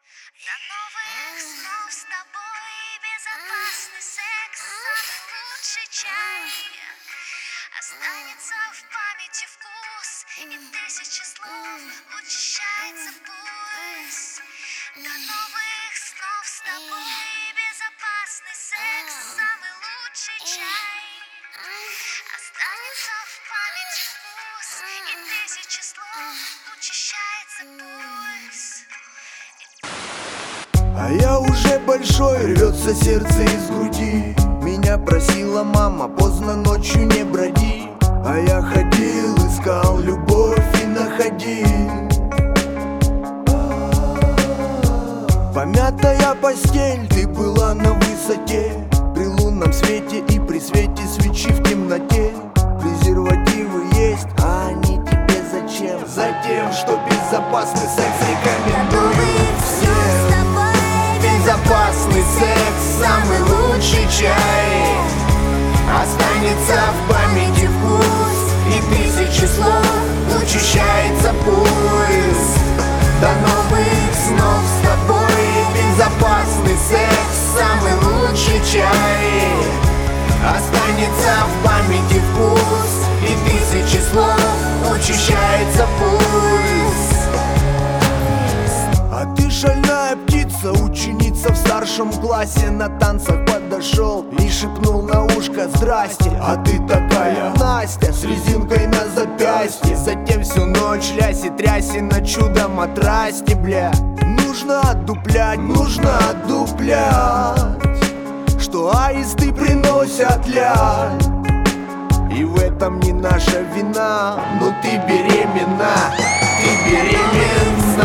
До новых снов с тобой, безопасный секс, самый лучший чай. Останется в памяти вкус, и тысячи слов учащается пульс. До новых снов с тобой, безопасный секс, самый лучший чай. Останется в памяти вкус, и тысячи слов учащается пульс. А я уже большой, рвется сердце из груди. Меня просила мама, поздно ночью не броди. А я ходил, искал любовь и находил. Помятая постель, ты была на высоте. При лунном свете и при свете свечи в темноте. Презервативы есть, а они тебе зачем? Затем, что безопасный секс рекомендую всем. Безопасный секс, самый лучший чай. Останется в памяти вкус, и тысячи слов учащается пульс. До новых снов с тобой, безопасный секс, самый лучший чай. Останется в памяти вкус, и тысячи слов учащается пульс. А ты шальная птица, ученица в старшем классе. На танцах подошел и шепнул на ушко: здрасте. А ты такая Настя с резинкой на запястье. Затем всю ночь ляси тряси на чудо-матрасте, бля. Нужно отдуплять, что аисты приносят ляль. И в этом не наша вина, но ты беременна, ты беременна.